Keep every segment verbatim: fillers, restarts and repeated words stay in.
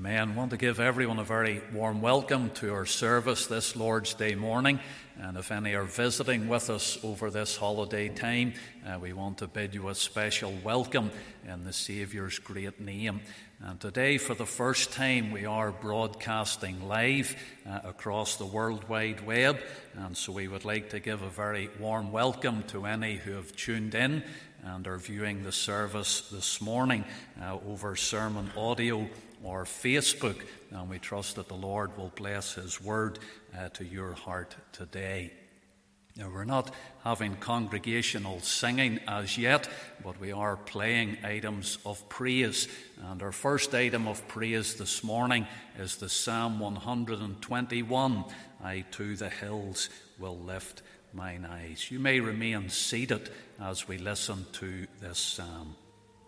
Amen. I want to give everyone a very warm welcome to our service this Lord's Day morning. And if any are visiting with us over this holiday time, uh, we want to bid you a special welcome in the Saviour's great name. And today, for the first time, we are broadcasting live uh, across the World Wide Web. And so we would like to give a very warm welcome to any who have tuned in and are viewing the service this morning uh, over sermon audio or Facebook, and we trust that the Lord will bless His word uh, to your heart today. Now, we're not having congregational singing as yet, but we are playing items of praise. And our first item of praise this morning is the Psalm one twenty-one, I to the hills will lift mine eyes. You may remain seated as we listen to this psalm.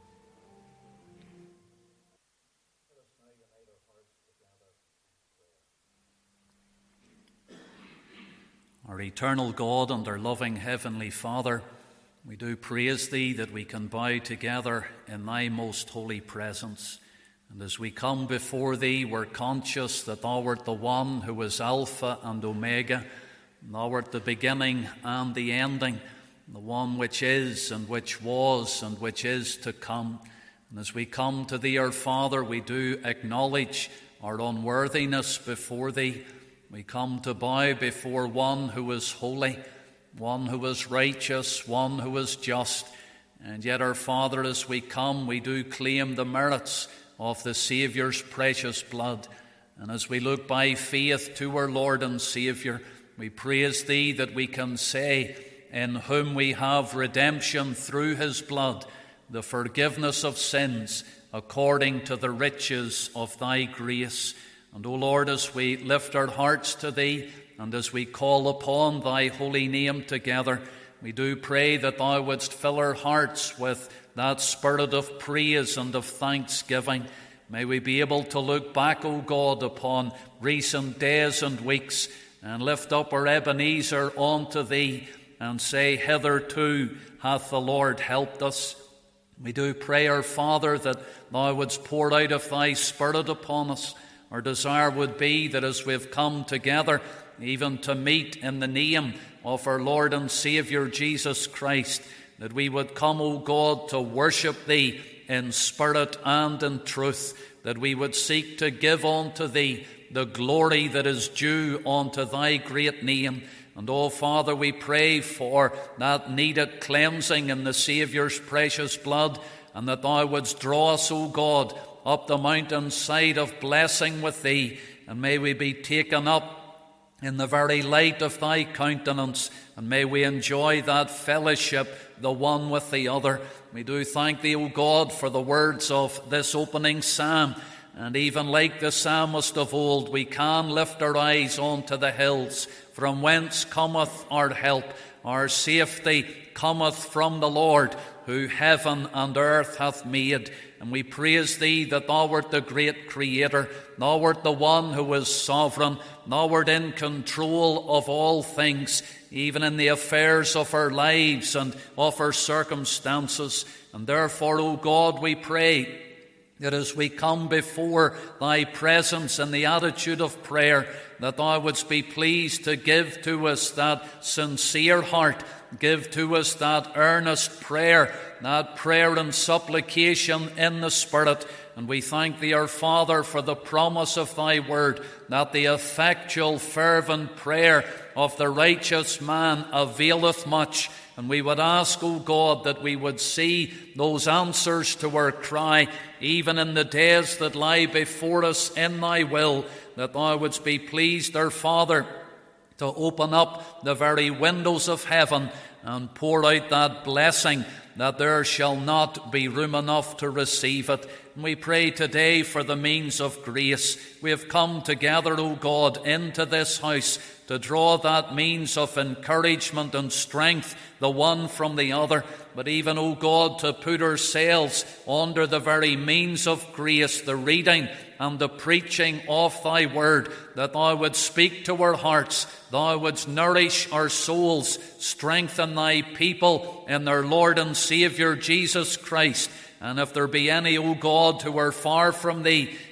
Our eternal God and our loving Heavenly Father, we do praise Thee that we can bow together in Thy most holy presence. And as we come before Thee, we're conscious that Thou art the one who is Alpha and Omega. Thou art the beginning and the ending, the one which is and which was and which is to come. And as we come to Thee, our Father, we do acknowledge our unworthiness before Thee. We come to bow before one who is holy, one who is righteous, one who is just. And yet, our Father, as we come, we do claim the merits of the Saviour's precious blood. And as we look by faith to our Lord and Saviour, we praise Thee that we can say, in whom we have redemption through His blood, the forgiveness of sins, according to the riches of Thy grace. And, O Lord, as we lift our hearts to Thee, and as we call upon Thy holy name together, we do pray that Thou wouldst fill our hearts with that spirit of praise and of thanksgiving. May we be able to look back, O God, upon recent days and weeks, and lift up our Ebenezer unto Thee, and say, hitherto hath the Lord helped us. We do pray, our Father, that Thou wouldst pour out of Thy Spirit upon us. Our desire would be that as we have come together, even to meet in the name of our Lord and Saviour Jesus Christ, that we would come, O God, to worship Thee in spirit and in truth, that we would seek to give unto Thee the glory that is due unto Thy great name. And, O Father, we pray for that needed cleansing in the Saviour's precious blood, and that Thou wouldst draw us, O God, up the mountainside of blessing with Thee, and may we be taken up in the very light of Thy countenance, and may we enjoy that fellowship, the one with the other. We do thank Thee, O God, for the words of this opening psalm, and even like the psalmist of old, we can lift our eyes unto the hills, from whence cometh our help. Our safety cometh from the Lord, who heaven and earth hath made. And we praise Thee that Thou art the great Creator. Thou art the one who is sovereign. Thou art in control of all things, even in the affairs of our lives and of our circumstances. And therefore, O God, we pray that as we come before Thy presence in the attitude of prayer, that Thou wouldst be pleased to give to us that sincere heart, give to us that earnest prayer, that prayer and supplication in the Spirit. And we thank Thee, our Father, for the promise of Thy word, that the effectual fervent prayer of the righteous man availeth much. And we would ask, O God, that we would see those answers to our cry, even in the days that lie before us in Thy will, that Thou wouldst be pleased, our Father, to open up the very windows of heaven and pour out that blessing, that there shall not be room enough to receive it. And we pray today for the means of grace. We have come together, O God, into this house to draw that means of encouragement and strength, the one from the other, but even, O God, to put ourselves under the very means of grace, the reading and the preaching of Thy word, that Thou wouldst speak to our hearts, Thou wouldst nourish our souls, strengthen Thy people in their Lord and Saviour Jesus Christ. And if there be any, O God, who are far from Thee,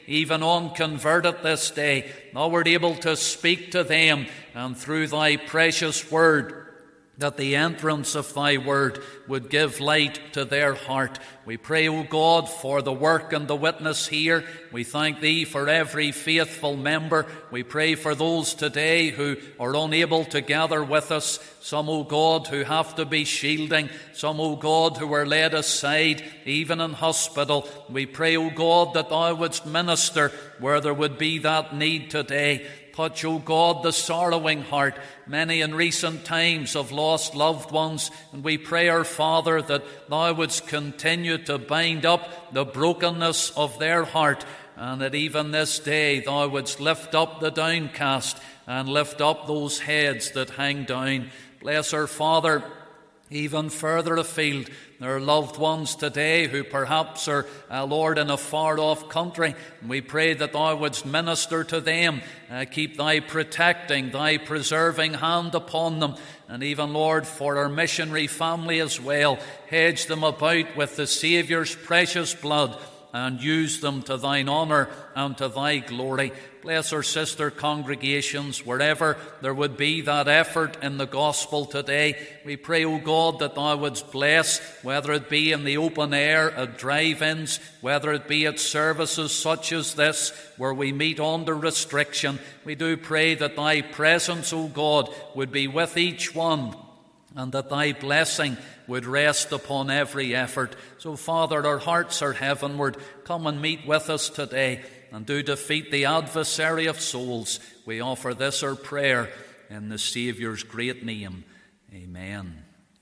even unconverted this day, thou wert able to speak to them, and through thy precious word, that the entrance of thy word would give light to their heart. We pray, O God, for the work and the witness here. We thank thee for every faithful member. We pray for those today who are unable to gather with us. Some, O God, who have to be shielding. Some, O God, who are laid aside, even in hospital. We pray, O God, that thou wouldst minister where there would be that need today. Touch, O God, the sorrowing heart. Many in recent times have lost loved ones, and we pray, our Father, that thou wouldst continue to bind up the brokenness of their heart, and that even this day thou wouldst lift up the downcast and lift up those heads that hang down. Bless our Father, even further afield. There are loved ones today who perhaps are, uh, Lord, in a far-off country. And we pray that thou wouldst minister to them. Uh, keep thy protecting, thy preserving hand upon them. And even, Lord, for our missionary family as well, hedge them about with the Saviour's precious blood, and use them to thine honour and to thy glory. Bless our sister congregations wherever there would be that effort in the gospel today. We pray, O God, that thou wouldst bless, whether it be in the open air, at drive-ins, whether it be at services such as this, where we meet under restriction. We do pray that thy presence, O God, would be with each one, and that thy blessing would rest upon every effort. So, Father, our hearts are heavenward. Come and meet with us today, and do defeat the adversary of souls. We offer this our prayer in the Saviour's great name. Amen.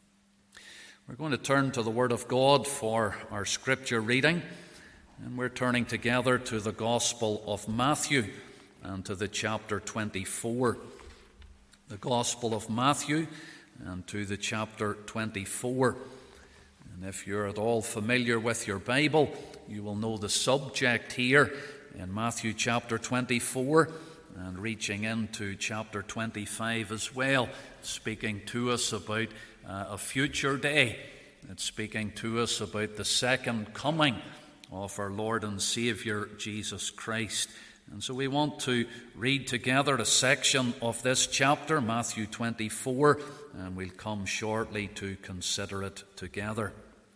We're going to turn to the Word of God for our scripture reading, and we're turning together to the Gospel of Matthew and to the chapter twenty-four. The Gospel of Matthew and to the chapter twenty-four. And if you're at all familiar with your Bible, you will know the subject here in Matthew chapter twenty-four and reaching into chapter twenty-five as well, speaking to us about uh, a future day. It's speaking to us about the second coming of our Lord and Saviour Jesus Christ. And so we want to read together a section of this chapter, Matthew twenty-four, and we'll come shortly to consider it together.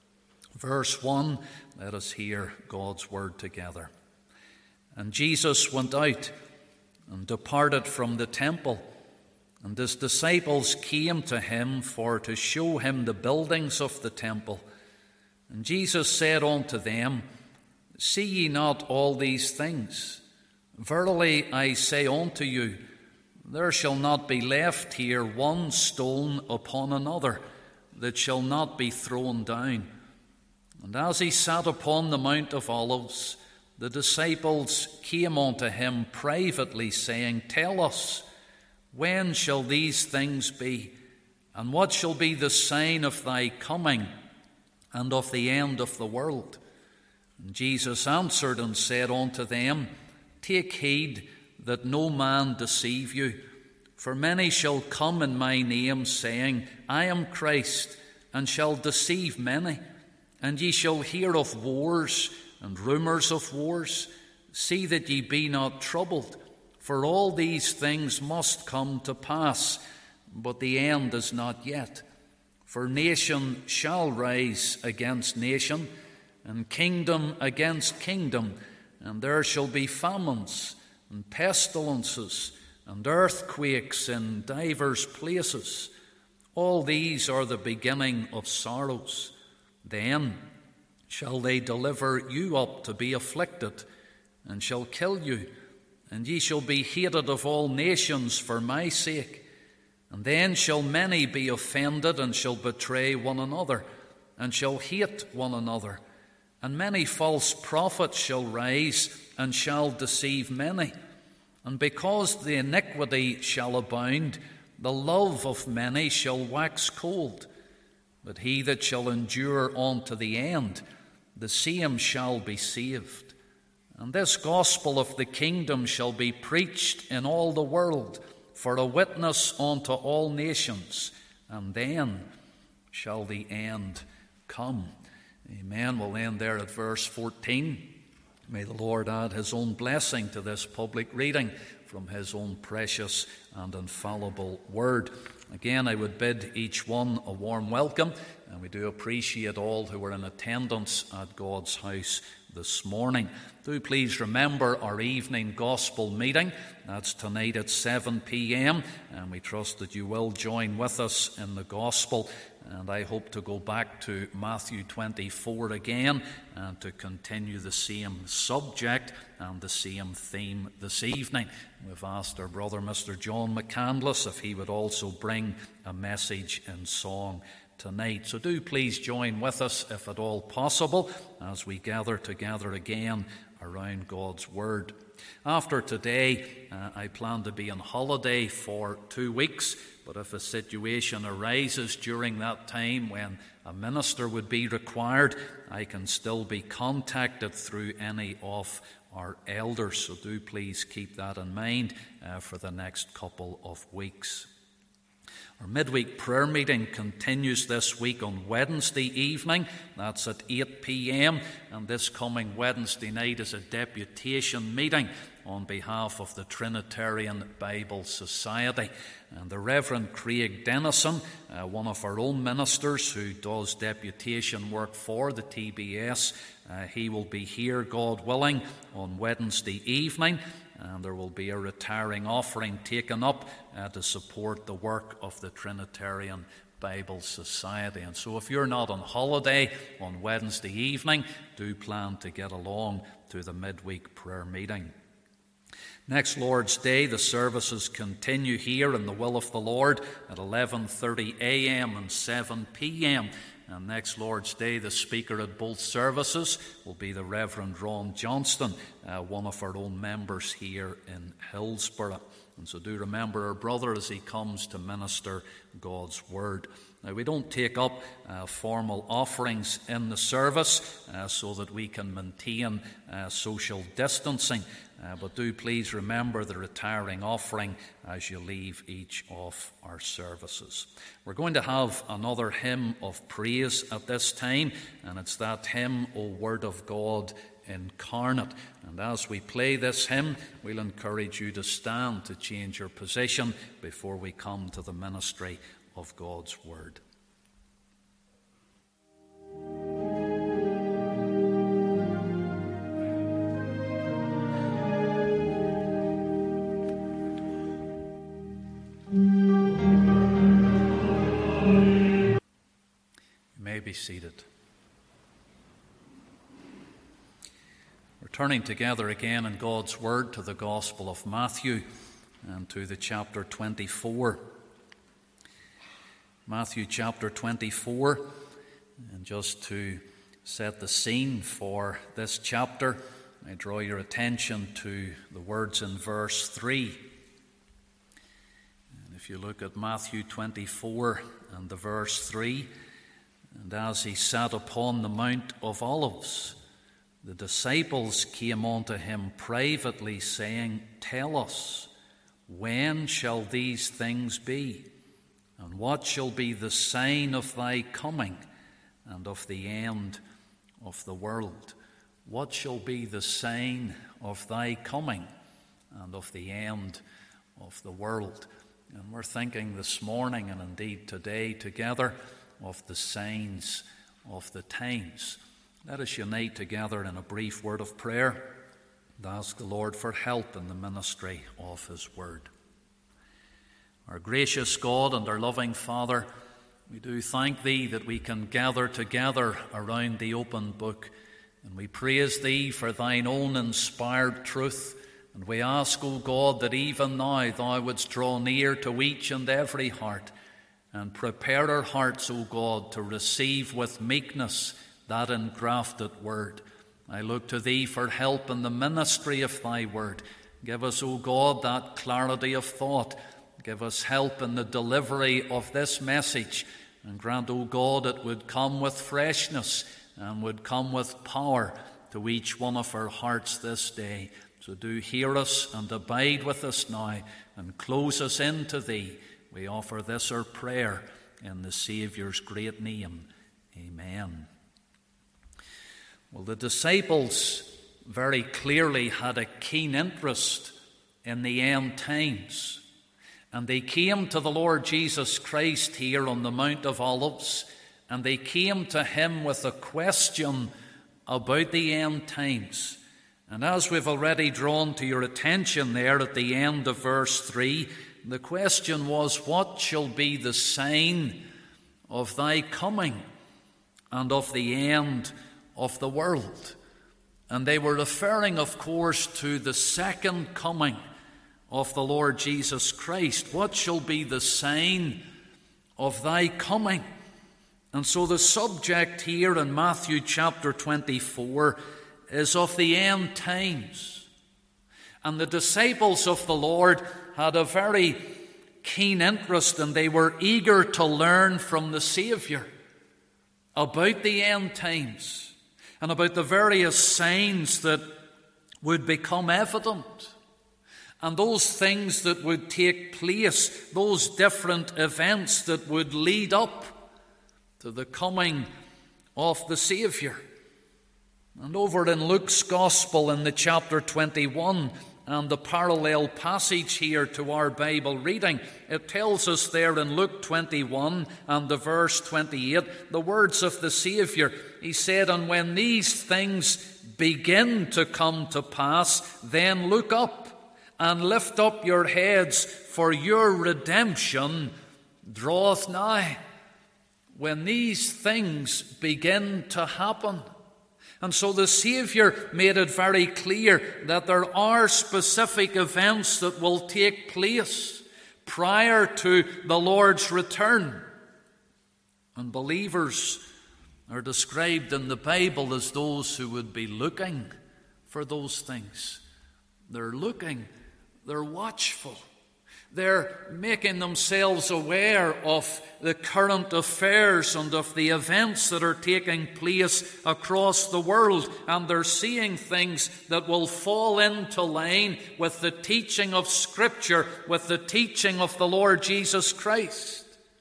Verse one, let us hear God's word together. And Jesus went out and departed from the temple, and his disciples came to him for to show him the buildings of the temple. And Jesus said unto them, See ye not all these things? Verily I say unto you, there shall not be left here one stone upon another that shall not be thrown down. And as he sat upon the Mount of Olives, the disciples came unto him privately, saying, Tell us, when shall these things be? And what shall be the sign of thy coming and of the end of the world? And Jesus answered and said unto them, Take heed that no man deceive you. For many shall come in my name, saying, I am Christ, and shall deceive many. And ye shall hear of wars and rumours of wars. See that ye be not troubled, for all these things must come to pass, but the end is not yet. For nation shall rise against nation, and kingdom against kingdom, and there shall be famines and pestilences and earthquakes in divers places. All these are the beginning of sorrows. Then shall they deliver you up to be afflicted, and shall kill you, and ye shall be hated of all nations for my sake. And then shall many be offended, and shall betray one another, and shall hate one another. And many false prophets shall rise, and shall deceive many. And because the iniquity shall abound, the love of many shall wax cold. But he that shall endure unto the end, the same shall be saved. And this gospel of the kingdom shall be preached in all the world, for a witness unto all nations, and then shall the end come. Amen. We'll end there at verse fourteen. May the Lord add his own blessing to this public reading from his own precious and infallible word. Again, I would bid each one a warm welcome, and we do appreciate all who are in attendance at God's house this morning. Do please remember our evening gospel meeting. That's tonight at seven p.m, and we trust that you will join with us in the gospel. And I hope to go back to Matthew twenty-four again and to continue the same subject and the same theme this evening. We've asked our brother Mister John McCandless if he would also bring a message in song tonight. So do please join with us, if at all possible, as we gather together again around God's Word. After today, uh, I plan to be on holiday for two weeks, but if a situation arises during that time when a minister would be required, I can still be contacted through any of our elders. So do please keep that in mind uh, for the next couple of weeks. Our midweek prayer meeting continues this week on Wednesday evening. That's at eight p.m. And this coming Wednesday night is a deputation meeting on behalf of the Trinitarian Bible Society. And the Reverend Craig Dennison, uh, one of our own ministers who does deputation work for the T B S, uh, he will be here, God willing, on Wednesday evening. And there will be a retiring offering taken up uh, to support the work of the Trinitarian Bible Society. And so if you're not on holiday on Wednesday evening, do plan to get along to the midweek prayer meeting. Next Lord's Day, the services continue here in the will of the Lord at eleven thirty a.m. and seven p.m. And next Lord's Day, the speaker at both services will be the Reverend Ron Johnston, uh, one of our own members here in Hillsborough. And so do remember our brother as he comes to minister God's Word. Now, we don't take up uh, formal offerings in the service uh, so that we can maintain uh, social distancing. Uh, but do please remember the retiring offering as you leave each of our services. We're going to have another hymn of praise at this time, and it's that hymn, O Word of God Incarnate. And as we play this hymn, we'll encourage you to stand to change your position before we come to the ministry of God's Word. Be seated. We're turning together again in God's Word to the Gospel of Matthew and to the chapter twenty-four. Matthew chapter twenty-four, and just to set the scene for this chapter, I draw your attention to the words in verse three. And if you look at Matthew twenty-four and the verse three, and as he sat upon the Mount of Olives, the disciples came unto him privately, saying, Tell us, when shall these things be? And what shall be the sign of thy coming and of the end of the world? What shall be the sign of thy coming and of the end of the world? And we're thinking this morning, and indeed today together, of the signs of the times. Let us unite together in a brief word of prayer and ask the Lord for help in the ministry of his word. Our gracious God and our loving Father, we do thank thee that we can gather together around the open book, and we praise thee for thine own inspired truth. And we ask, O God, that even now thou wouldst draw near to each and every heart and prepare our hearts, O God, to receive with meekness that engrafted word. I look to thee for help in the ministry of thy word. Give us, O God, that clarity of thought. Give us help in the delivery of this message. And grant, O God, it would come with freshness and would come with power to each one of our hearts this day. So do hear us and abide with us now and close us into thee. We offer this our prayer in the Saviour's great name. Amen. Well, the disciples very clearly had a keen interest in the end times. And they came to the Lord Jesus Christ here on the Mount of Olives, and they came to him with a question about the end times. And as we've already drawn to your attention there at the end of verse three, the question was, what shall be the sign of thy coming and of the end of the world? And they were referring, of course, to the second coming of the Lord Jesus Christ. What shall be the sign of thy coming? And so the subject here in Matthew chapter twenty-four is of the end times. And the disciples of the Lord had a very keen interest, and they were eager to learn from the Saviour about the end times and about the various signs that would become evident, and those things that would take place, those different events that would lead up to the coming of the Saviour. And over in Luke's Gospel in the chapter twenty-one, and the parallel passage here to our Bible reading, it tells us there in Luke twenty-one and the verse twenty-eight, the words of the Saviour. He said, "And when these things begin to come to pass, then look up and lift up your heads, for your redemption draweth nigh." When these things begin to happen. And so the Saviour made it very clear that there are specific events that will take place prior to the Lord's return. And believers are described in the Bible as those who would be looking for those things. They're looking, they're watchful. They're making themselves aware of the current affairs and of the events that are taking place across the world. And they're seeing things that will fall into line with the teaching of Scripture, with the teaching of the Lord Jesus Christ.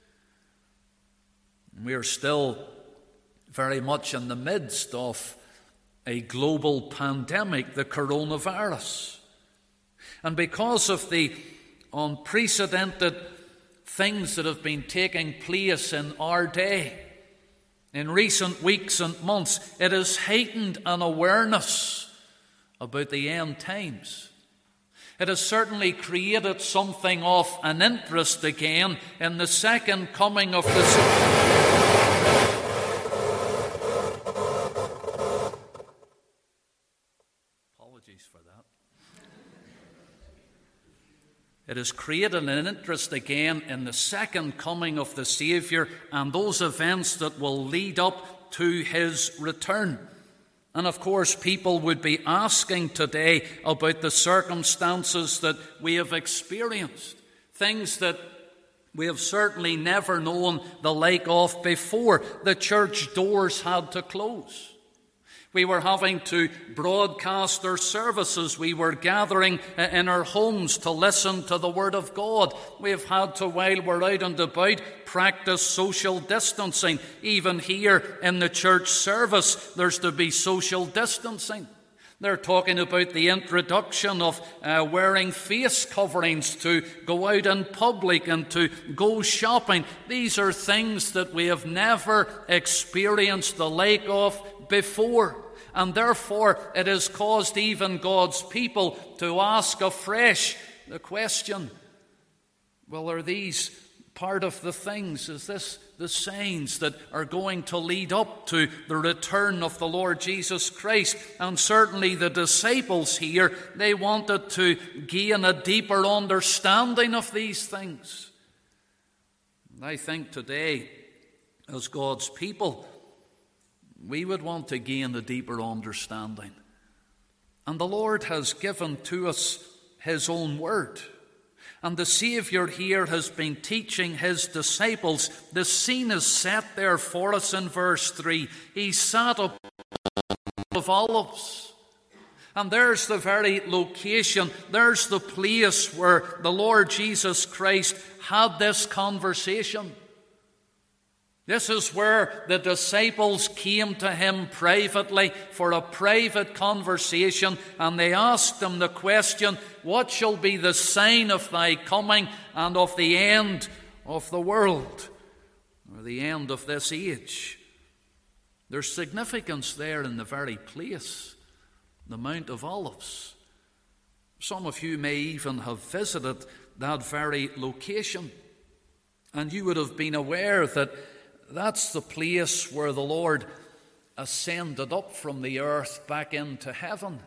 We are still very much in the midst of a global pandemic, the coronavirus. And because of the unprecedented things that have been taking place in our day, in recent weeks and months, it has heightened an awareness about the end times. It has certainly created something of an interest again in the second coming of the... Apologies for that. It has created an interest again in the second coming of the Saviour and those events that will lead up to his return. And of course, people would be asking today about the circumstances that we have experienced, things that we have certainly never known the like of before. The church doors had to close. We were having to broadcast our services. We were gathering in our homes to listen to the Word of God. We've had to, while we're out and about, practice social distancing. Even here in the church service, there's to be social distancing. They're talking about the introduction of uh, wearing face coverings to go out in public and to go shopping. These are things that we have never experienced the like of before. And therefore, it has caused even God's people to ask afresh the question, well, are these part of the things? Is this the signs that are going to lead up to the return of the Lord Jesus Christ? And certainly the disciples here, they wanted to gain a deeper understanding of these things. And I think today, as God's people, we would want to gain a deeper understanding. And the Lord has given to us his own word. And the Saviour here has been teaching his disciples. The scene is set there for us in verse three. He sat up of Olives. And there's the very location. There's the place where the Lord Jesus Christ had this conversation. This is where the disciples came to him privately for a private conversation, and they asked him the question, what shall be the sign of thy coming and of the end of the world, or the end of this age? There's significance there in the very place, the Mount of Olives. Some of you may even have visited that very location, and you would have been aware that that's the place where the Lord ascended up from the earth back into heaven.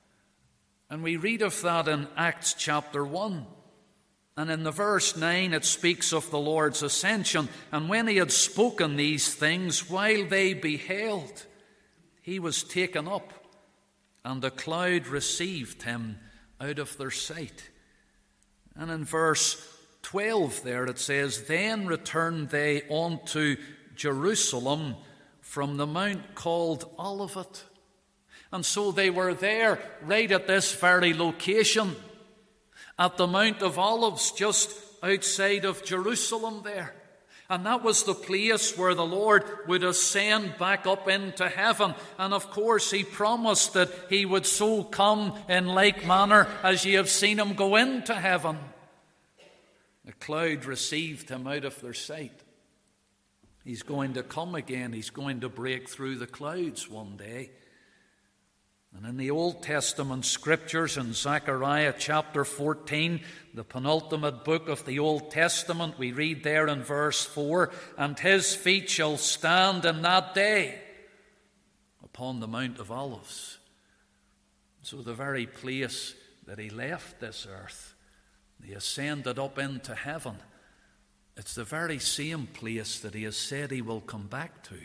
And we read of that in Acts chapter one. And in the verse nine it speaks of the Lord's ascension. And when he had spoken these things, while they beheld, he was taken up, and a cloud received him out of their sight. And in verse twelve there it says, then returned they unto Jerusalem from the mount called Olivet. And so they were there right at this very location, at the Mount of Olives, just outside of Jerusalem there. And that was the place where the Lord would ascend back up into heaven. And of course he promised that he would so come in like manner as ye have seen him go into heaven. The cloud received him out of their sight. He's going to come again. He's going to break through the clouds one day. And in the Old Testament scriptures, in Zechariah chapter fourteen, the penultimate book of the Old Testament, we read there in verse four, and his feet shall stand in that day upon the Mount of Olives. So the very place that he left this earth, he ascended up into heaven, it's the very same place that he has said he will come back to.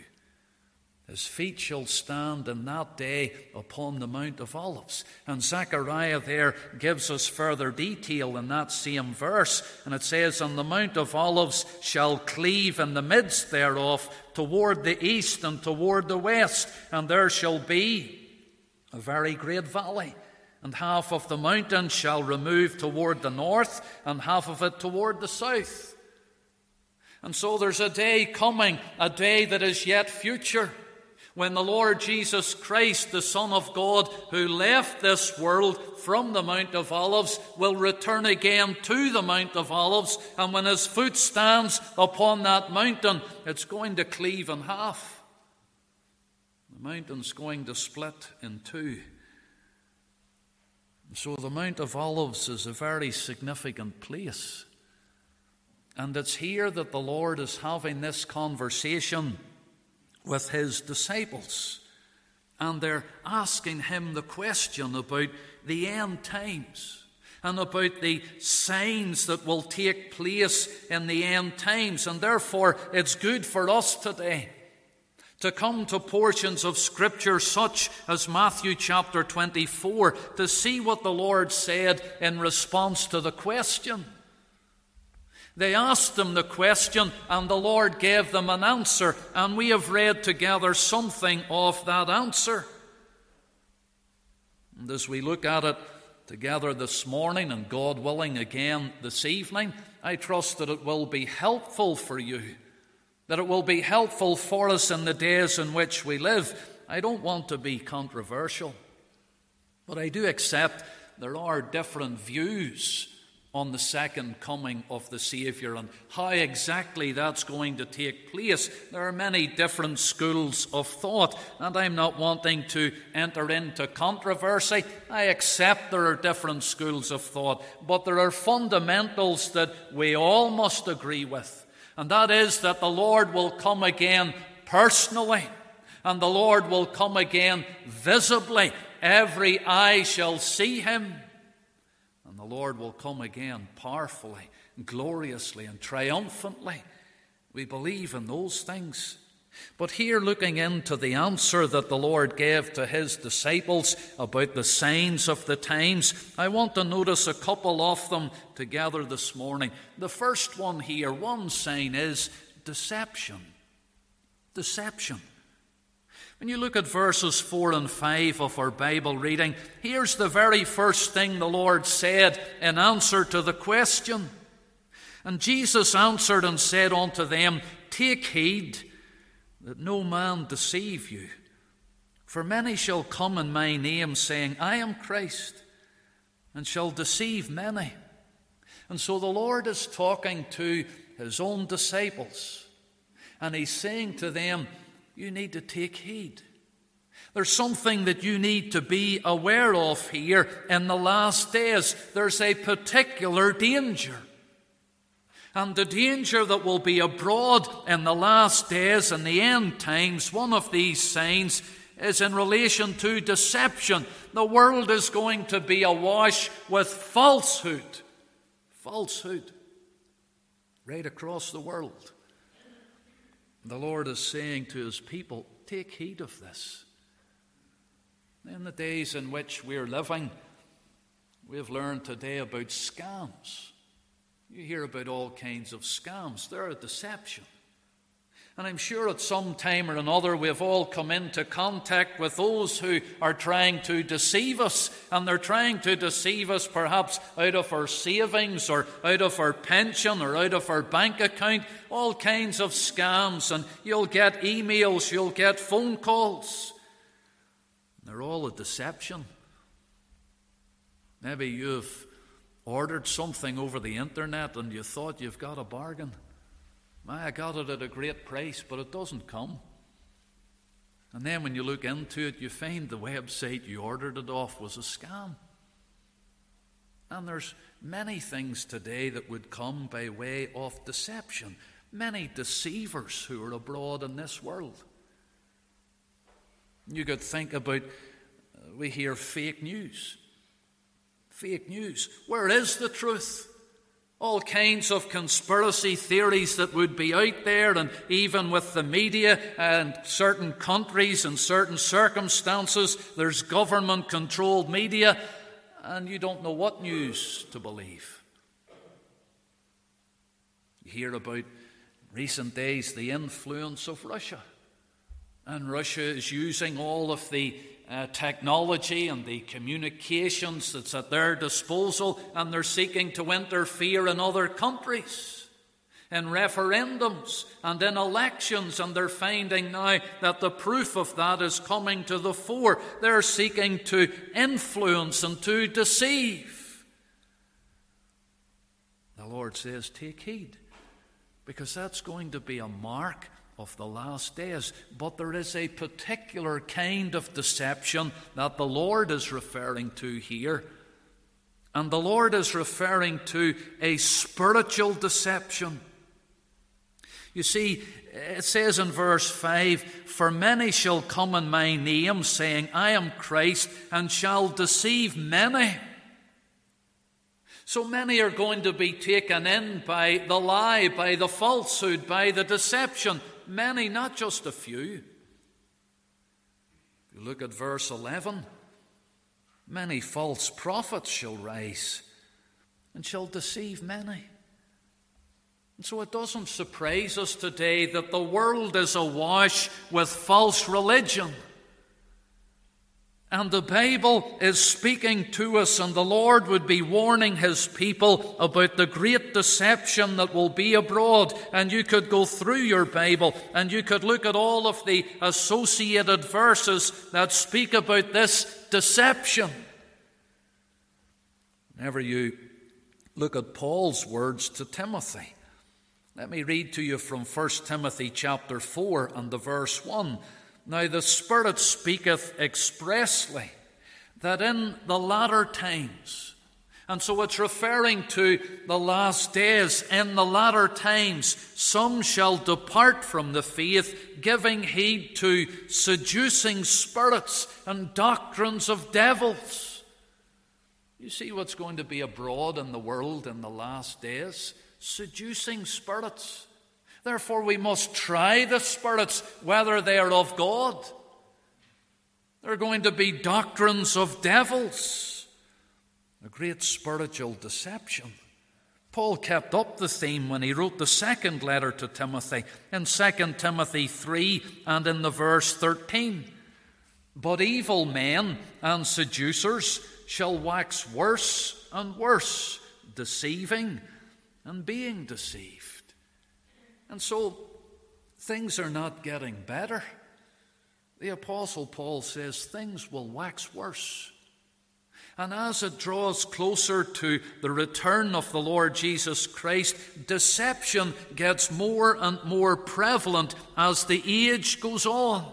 His feet shall stand in that day upon the Mount of Olives. And Zechariah there gives us further detail in that same verse. And it says, and the Mount of Olives shall cleave in the midst thereof toward the east and toward the west. And there shall be a very great valley. And half of the mountain shall remove toward the north, and half of it toward the south. And so there's a day coming, a day that is yet future, when the Lord Jesus Christ, the Son of God, who left this world from the Mount of Olives, will return again to the Mount of Olives. And when his foot stands upon that mountain, it's going to cleave in half. The mountain's going to split in two. So the Mount of Olives is a very significant place. And it's here that the Lord is having this conversation with his disciples. And they're asking him the question about the end times and about the signs that will take place in the end times. And therefore, it's good for us today to come to portions of Scripture such as Matthew chapter twenty-four to see what the Lord said in response to the question. They asked him the question, and the Lord gave them an answer, and we have read together something of that answer. And as we look at it together this morning, and God willing again this evening, I trust that it will be helpful for you, that it will be helpful for us in the days in which we live. I don't want to be controversial, but I do accept there are different views on the second coming of the Saviour and how exactly that's going to take place. There are many different schools of thought, and I'm not wanting to enter into controversy. I accept there are different schools of thought, but there are fundamentals that we all must agree with, and that is that the Lord will come again personally, and the Lord will come again visibly. Every eye shall see him. And the Lord will come again powerfully, gloriously, and triumphantly. We believe in those things. But here, looking into the answer that the Lord gave to his disciples about the signs of the times, I want to notice a couple of them together this morning. The first one here, one sign is deception. Deception. When you look at verses four and five of our Bible reading, here's the very first thing the Lord said in answer to the question. And Jesus answered and said unto them, Take heed that no man deceive you. For many shall come in my name, saying, I am Christ, and shall deceive many. And so the Lord is talking to his own disciples, and he's saying to them, you need to take heed. There's something that you need to be aware of here in the last days. There's a particular danger. And the danger that will be abroad in the last days and the end times, one of these signs is in relation to deception. The world is going to be awash with falsehood. Falsehood. Right across the world. The Lord is saying to his people, take heed of this. In the days in which we're living, we've learned today about scams. You hear about all kinds of scams. They're a deception. And I'm sure at some time or another we've all come into contact with those who are trying to deceive us. And they're trying to deceive us perhaps out of our savings or out of our pension or out of our bank account. All kinds of scams. And you'll get emails, you'll get phone calls. They're all a deception. Maybe you've ordered something over the internet and you thought you've got a bargain. I got it at a great price, but it doesn't come. And then when you look into it, you find the website you ordered it off was a scam. And there's many things today that would come by way of deception. Many deceivers who are abroad in this world. You could think about, uh, we hear fake news. Fake news. Where is the truth? All kinds of conspiracy theories that would be out there, and even with the media and certain countries and certain circumstances, there's government-controlled media, and you don't know what news to believe. You hear about, recent days, the influence of Russia. And Russia is using all of the uh, technology and the communications that's at their disposal, and they're seeking to interfere in other countries, in referendums and in elections, and they're finding now that the proof of that is coming to the fore. They're seeking to influence and to deceive. The Lord says, take heed, because that's going to be a mark of the last days. But there is a particular kind of deception that the Lord is referring to here. And the Lord is referring to a spiritual deception. You see, it says in verse five, for many shall come in my name, saying, I am Christ, and shall deceive many. So many are going to be taken in by the lie, by the falsehood, by the deception. Many, not just a few. You look at verse eleven. Many false prophets shall rise and shall deceive many. And so it doesn't surprise us today that the world is awash with false religion. And the Bible is speaking to us, and the Lord would be warning his people about the great deception that will be abroad. And you could go through your Bible and you could look at all of the associated verses that speak about this deception. Whenever you look at Paul's words to Timothy, let me read to you from First Timothy chapter four and the verse one. Now the Spirit speaketh expressly that in the latter times, and so it's referring to the last days, in the latter times, some shall depart from the faith, giving heed to seducing spirits and doctrines of devils. You see what's going to be abroad in the world in the last days? Seducing spirits. Therefore, we must try the spirits, whether they are of God. There are going to be doctrines of devils. A great spiritual deception. Paul kept up the theme when he wrote the second letter to Timothy in Second Timothy three and in the verse thirteen. But evil men and seducers shall wax worse and worse, deceiving and being deceived. And so things are not getting better. The Apostle Paul says things will wax worse. And as it draws closer to the return of the Lord Jesus Christ, deception gets more and more prevalent as the age goes on.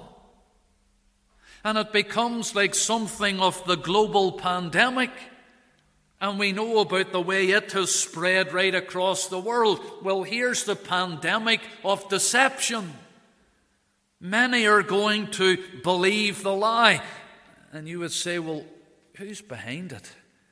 And it becomes like something of the global pandemic. And we know about the way it has spread right across the world. Well, here's the pandemic of deception. Many are going to believe the lie. And you would say, well, who's behind it?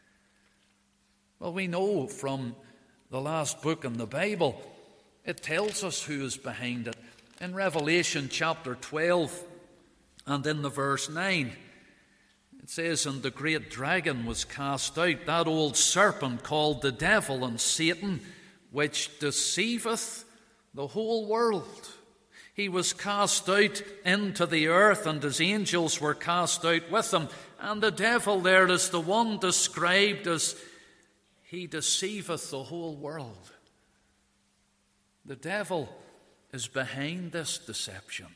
Well, we know from the last book in the Bible, it tells us who is behind it. In Revelation chapter twelve and in the verse nine, it says, "And the great dragon was cast out, that old serpent called the devil and Satan, which deceiveth the whole world. He was cast out into the earth, and his angels were cast out with him." And the devil there is the one described as he deceiveth the whole world. The devil is behind this deception.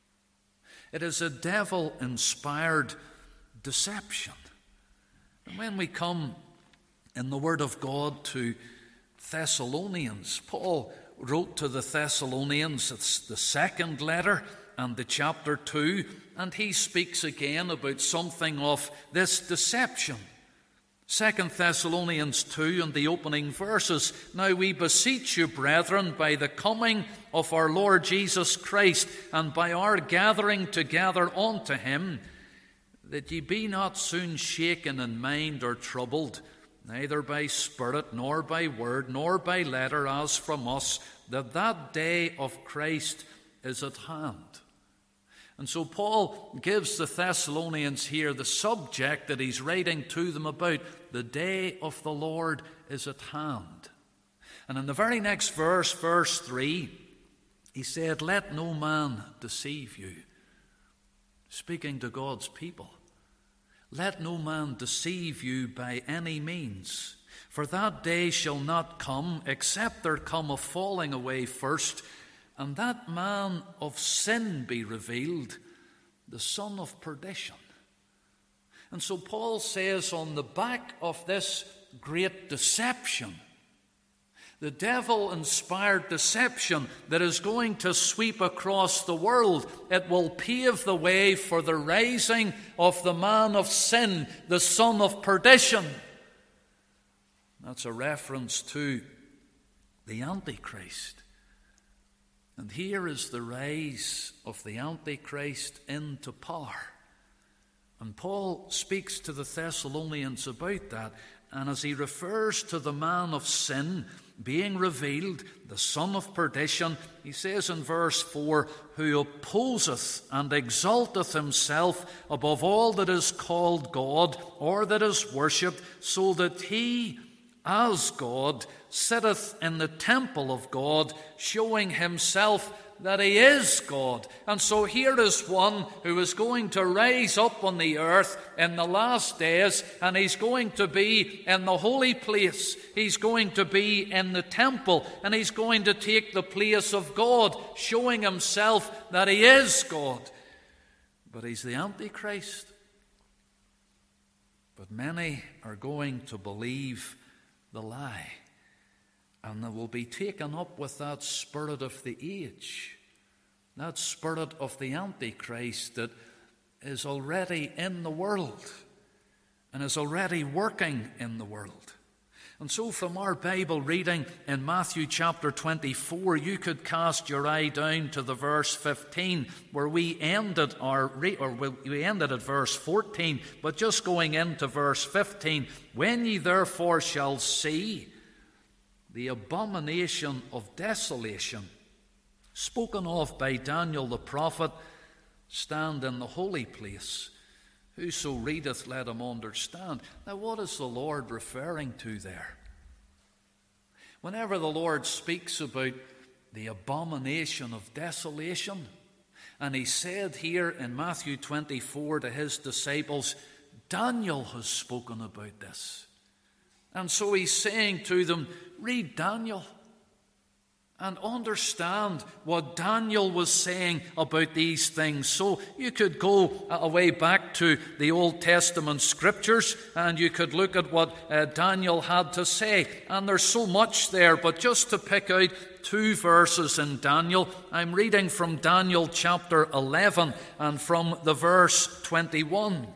It is a devil-inspired deception. And when we come in the Word of God to Thessalonians, Paul wrote to the Thessalonians, it's the second letter and the chapter two, and he speaks again about something of this deception. Second Thessalonians two and the opening verses, "Now we beseech you, brethren, by the coming of our Lord Jesus Christ, and by our gathering together unto him, that ye be not soon shaken in mind or troubled, neither by spirit, nor by word, nor by letter, as from us, that that day of Christ is at hand." And so Paul gives the Thessalonians here the subject that he's writing to them about. The day of the Lord is at hand. And in the very next verse, verse three, he said, "Let no man deceive you." Speaking to God's people. "Let no man deceive you by any means. For that day shall not come, except there come a falling away first, and that man of sin be revealed, the son of perdition." And so Paul says on the back of this great deception, the devil-inspired deception that is going to sweep across the world, it will pave the way for the rising of the man of sin, the son of perdition. That's a reference to the Antichrist. And here is the rise of the Antichrist into power. And Paul speaks to the Thessalonians about that. And as he refers to the man of sin being revealed, the son of perdition, he says in verse four, "Who opposeth and exalteth himself above all that is called God or that is worshipped, so that he, as God, sitteth in the temple of God, showing himself that he is God." And so here is one who is going to rise up on the earth in the last days, and he's going to be in the holy place. He's going to be in the temple, and he's going to take the place of God, showing himself that he is God. But he's the Antichrist. But many are going to believe the lie. And they will be taken up with that spirit of the age, that spirit of the Antichrist that is already in the world and is already working in the world. And so from our Bible reading in Matthew chapter twenty-four, you could cast your eye down to the verse fifteen, where we ended our re- or we ended at verse fourteen, but just going into verse fifteen, "When ye therefore shall see the abomination of desolation, spoken of by Daniel the prophet, stand in the holy place. Whoso readeth, let him understand." Now, what is the Lord referring to there? Whenever the Lord speaks about the abomination of desolation, and he said here in Matthew twenty-four to his disciples, Daniel has spoken about this. And so he's saying to them, read Daniel. and understand what Daniel was saying about these things. So you could go a way back to the Old Testament scriptures and you could look at what uh, Daniel had to say. And there's so much there, but just to pick out two verses in Daniel, I'm reading from Daniel chapter eleven and from the verse twenty-one.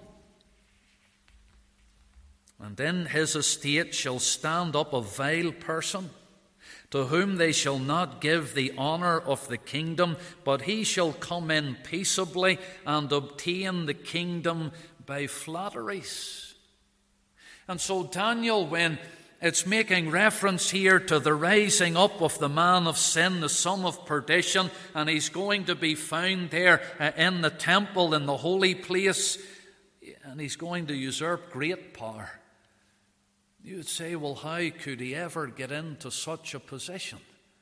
And in his estate shall stand up a vile person, to whom they shall not give the honour of the kingdom, but he shall come in peaceably and obtain the kingdom by flatteries. And so Daniel, when it's making reference here to the rising up of the man of sin, the son of perdition, and he's going to be found there in the temple, in the holy place, and he's going to usurp great power. You would say, well, how could he ever get into such a position?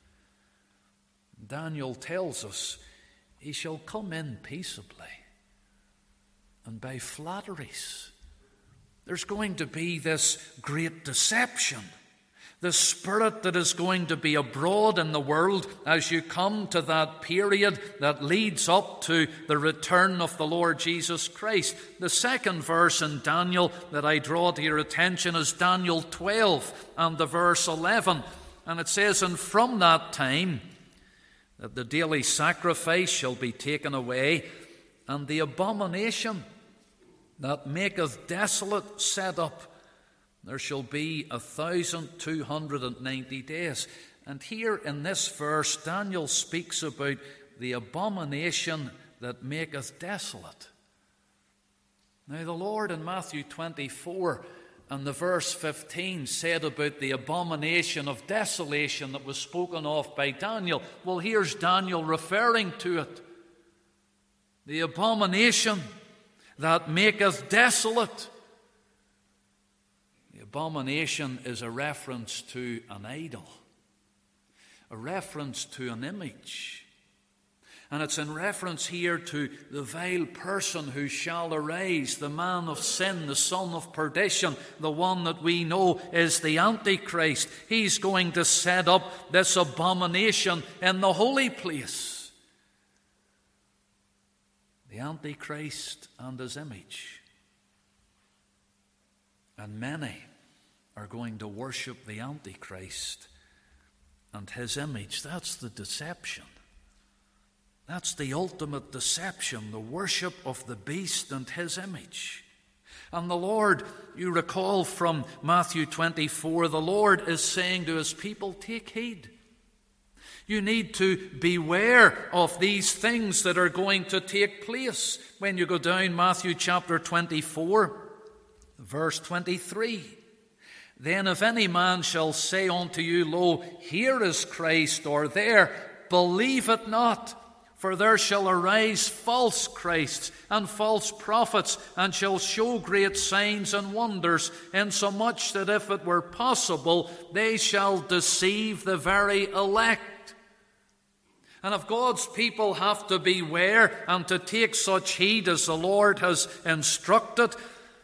Daniel tells us he shall come in peaceably and by flatteries. There's going to be this great deception, the spirit that is going to be abroad in the world as you come to that period that leads up to the return of the Lord Jesus Christ. The second verse in Daniel that I draw to your attention is Daniel twelve and the verse eleven. And it says, and from that time that the daily sacrifice shall be taken away, and the abomination that maketh desolate set up, there shall be a thousand two hundred and ninety days. And here in this verse, Daniel speaks about the abomination that maketh desolate. Now the Lord in Matthew twenty-four and the verse fifteen said about the abomination of desolation that was spoken of by Daniel. Well, here's Daniel referring to it. The abomination that maketh desolate. Abomination is a reference to an idol, a reference to an image. And it's in reference here to the vile person who shall arise, the man of sin, the son of perdition, the one that we know is the Antichrist. He's going to set up this abomination in the holy place. The Antichrist and his image. And many are going to worship the Antichrist and his image. That's the deception. That's the ultimate deception, the worship of the beast and his image. And the Lord, you recall from Matthew twenty-four, the Lord is saying to his people, take heed. You need to beware of these things that are going to take place. When you go down Matthew chapter twenty-four, verse twenty-three. Then if any man shall say unto you, lo, here is Christ, or there, believe it not. For there shall arise false Christs and false prophets, and shall show great signs and wonders, insomuch that if it were possible, they shall deceive the very elect. And if God's people have to beware and to take such heed as the Lord has instructed,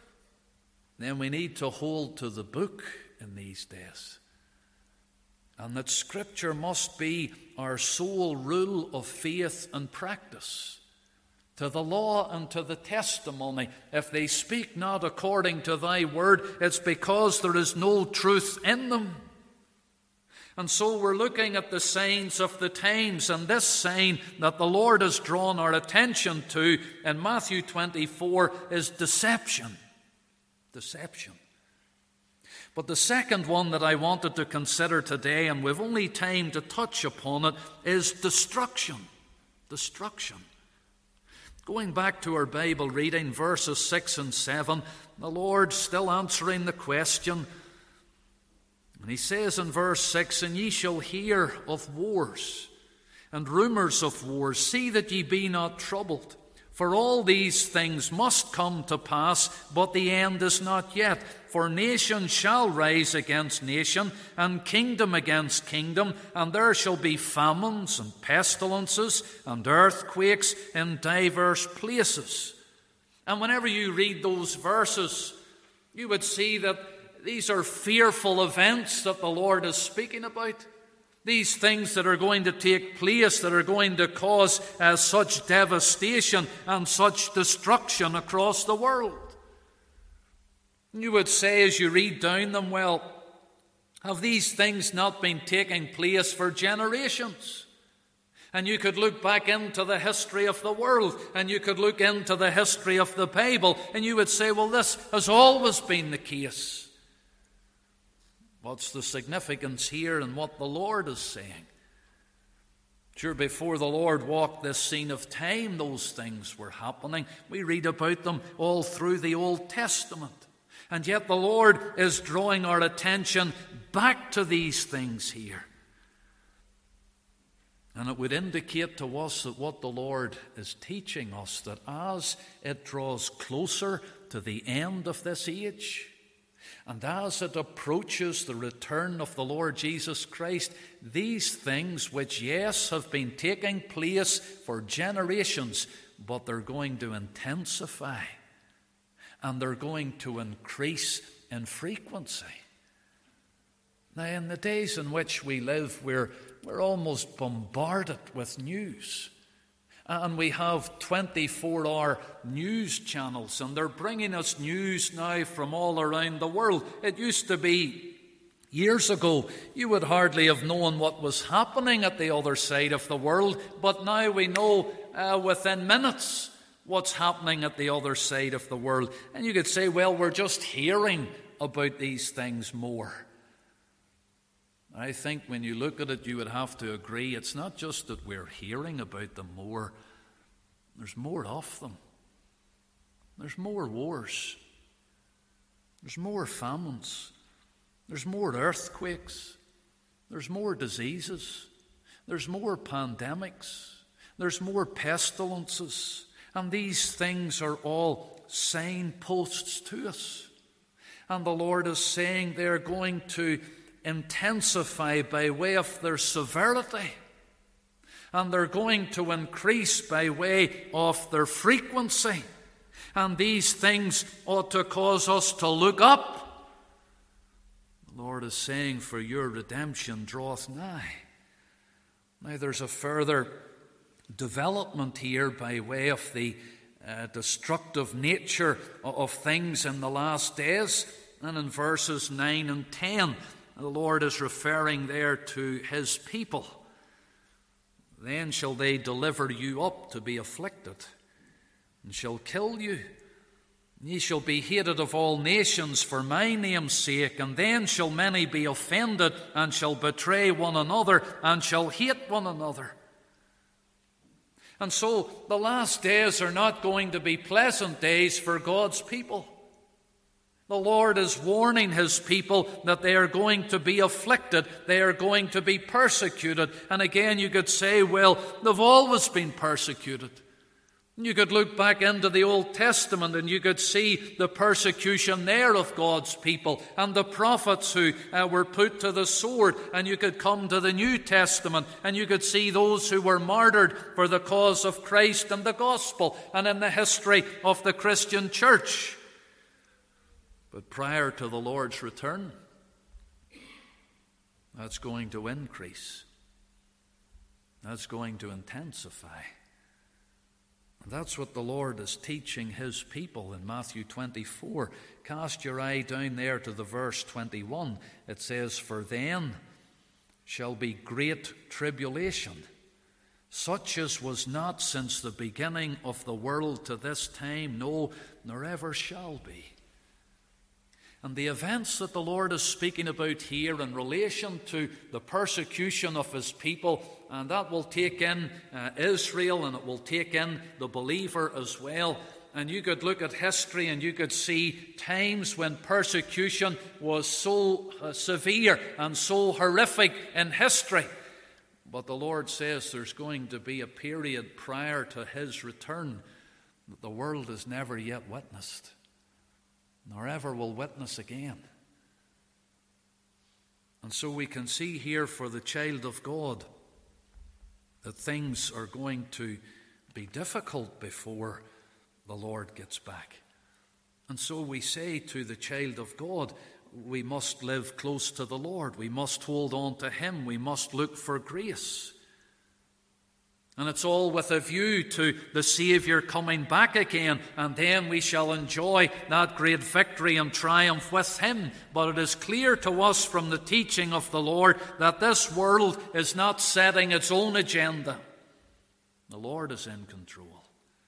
then we need to hold to the book in these days. And that Scripture must be our sole rule of faith and practice. To the law and to the testimony, if they speak not according to thy word, it's because there is no truth in them. And so we're looking at the signs of the times, and this sign that the Lord has drawn our attention to in Matthew twenty-four is deception. Deception. But the second one that I wanted to consider today, and we've only time to touch upon it, is destruction. Destruction. Going back to our Bible reading, verses six and seven, the Lord still answering the question. And he says in verse six, and ye shall hear of wars and rumours of wars. See that ye be not troubled. For all these things must come to pass, but the end is not yet. For nation shall rise against nation, and kingdom against kingdom, and there shall be famines and pestilences and earthquakes in diverse places. And whenever you read those verses, you would see that these are fearful events that the Lord is speaking about. These things that are going to take place, that are going to cause uh, such devastation and such destruction across the world. And you would say as you read down them, well, have these things not been taking place for generations? And you could look back into the history of the world, and you could look into the history of the Bible, and you would say, well, this has always been the case. What's the significance here in what the Lord is saying? Sure, before the Lord walked this scene of time, those things were happening. We read about them all through the Old Testament. And yet the Lord is drawing our attention back to these things here. And it would indicate to us that what the Lord is teaching us, that as it draws closer to the end of this age, and as it approaches the return of the Lord Jesus Christ, these things which, yes, have been taking place for generations, but they're going to intensify, and they're going to increase in frequency. Now, in the days in which we live, we're We're almost bombarded with news. And we have twenty-four hour news channels, and they're bringing us news now from all around the world. It used to be, years ago, you would hardly have known what was happening at the other side of the world, but now we know uh, within minutes what's happening at the other side of the world. And you could say, well, we're just hearing about these things more. I think when you look at it, you would have to agree it's not just that we're hearing about them more. There's more of them. There's more wars. There's more famines. There's more earthquakes. There's more diseases. There's more pandemics. There's more pestilences. And these things are all signposts to us. And the Lord is saying they're going to intensify by way of their severity, and they're going to increase by way of their frequency, and these things ought to cause us to look up. The Lord is saying, for your redemption draweth nigh. Now there's a further development here by way of the uh, destructive nature of things in the last days, and in verses nine and ten the Lord is referring there to his people. Then shall they deliver you up to be afflicted, and shall kill you. Ye shall be hated of all nations for my name's sake, and then shall many be offended, and shall betray one another, and shall hate one another. And so the last days are not going to be pleasant days for God's people. The Lord is warning his people that they are going to be afflicted, they are going to be persecuted. And again, you could say, well, they've always been persecuted. You could look back into the Old Testament and you could see the persecution there of God's people and the prophets who uh, were put to the sword. And you could come to the New Testament and you could see those who were martyred for the cause of Christ and the gospel and in the history of the Christian church. But prior to the Lord's return, that's going to increase. That's going to intensify. And that's what the Lord is teaching his people in Matthew twenty-four. Cast your eye down there to the verse twenty-one. It says, for then shall be great tribulation, such as was not since the beginning of the world to this time, no, nor ever shall be. And the events that the Lord is speaking about here in relation to the persecution of his people, and that will take in uh, Israel and it will take in the believer as well. And you could look at history and you could see times when persecution was so uh, severe and so horrific in history. But the Lord says there's going to be a period prior to his return that the world has never yet witnessed, nor ever will witness again. And so we can see here for the child of God that things are going to be difficult before the Lord gets back. And so we say to the child of God, we must live close to the Lord. We must hold on to Him. We must look for grace. And it's all with a view to the Saviour coming back again, and then we shall enjoy that great victory and triumph with Him. But it is clear to us from the teaching of the Lord that this world is not setting its own agenda. The Lord is in control.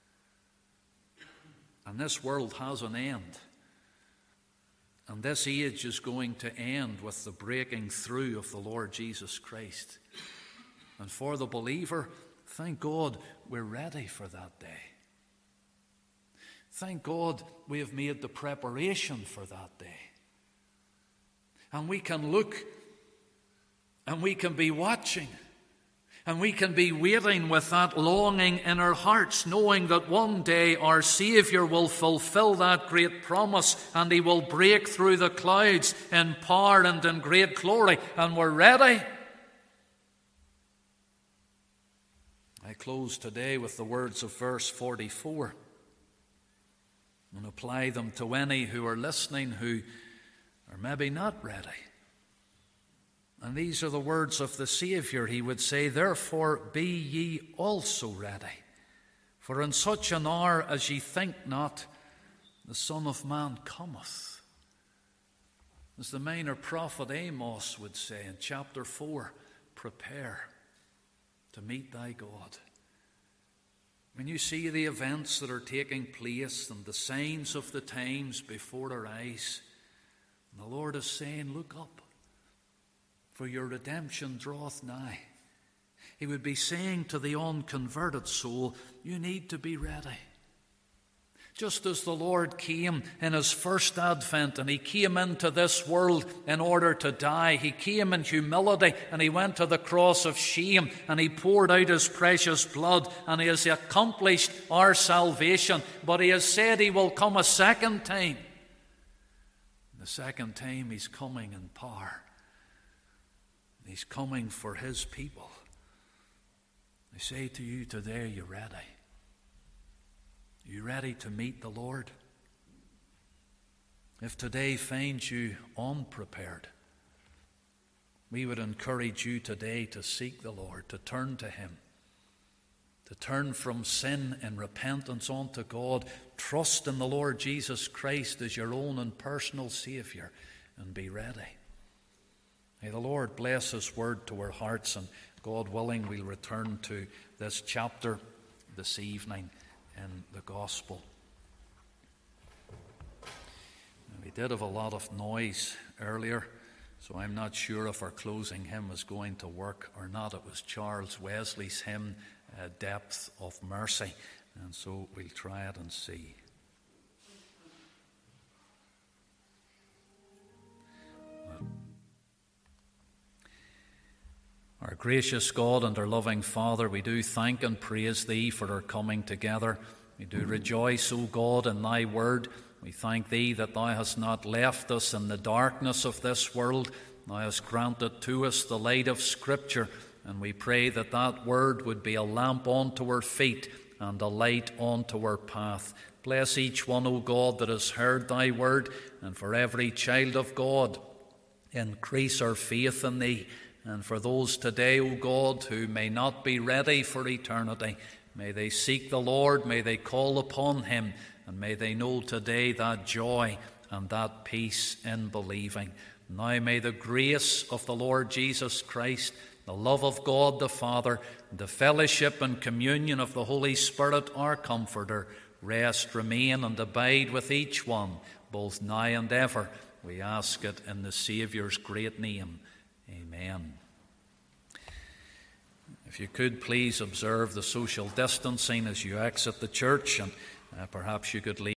And this world has an end. And this age is going to end with the breaking through of the Lord Jesus Christ. And for the believer, thank God we're ready for that day. Thank God we have made the preparation for that day. And we can look and we can be watching and we can be waiting with that longing in our hearts, knowing that one day our Saviour will fulfill that great promise and He will break through the clouds in power and in great glory, and we're ready. I close today with the words of verse forty-four and apply them to any who are listening who are maybe not ready. And these are the words of the Saviour. He would say, "Therefore be ye also ready, for in such an hour as ye think not, the Son of Man cometh." As the minor prophet Amos would say in chapter four, prepare to meet thy God. When you see the events that are taking place and the signs of the times before our eyes, and the Lord is saying, look up, for your redemption draweth nigh. He would be saying to the unconverted soul, you need to be ready. Just as the Lord came in His first advent and He came into this world in order to die. He came in humility and He went to the cross of shame and He poured out His precious blood and He has accomplished our salvation. But He has said He will come a second time. The second time He's coming in power. He's coming for His people. I say to you today, are you ready? Are you ready to meet the Lord? If today finds you unprepared, we would encourage you today to seek the Lord, to turn to Him, to turn from sin and repentance unto God, trust in the Lord Jesus Christ as your own and personal Saviour, and be ready. May the Lord bless His word to our hearts, and God willing, we'll return to this chapter this evening in the Gospel. We did have a lot of noise earlier, so I'm not sure if our closing hymn is going to work or not. It was Charles Wesley's hymn, uh, Depth of Mercy, and so we'll try it and see. Our gracious God and our loving Father, we do thank and praise Thee for our coming together. We do rejoice, O God, in Thy word. We thank Thee that Thou hast not left us in the darkness of this world. Thou hast granted to us the light of Scripture, and we pray that that word would be a lamp unto our feet and a light unto our path. Bless each one, O God, that has heard Thy word, and for every child of God, increase our faith in Thee. And for those today, O God, who may not be ready for eternity, may they seek the Lord, may they call upon Him, and may they know today that joy and that peace in believing. Now may the grace of the Lord Jesus Christ, the love of God the Father, the fellowship and communion of the Holy Spirit, our Comforter, rest, remain, and abide with each one, both now and ever. We ask it in the Saviour's great name. Amen. If you could please observe the social distancing as you exit the church, and uh, perhaps you could leave.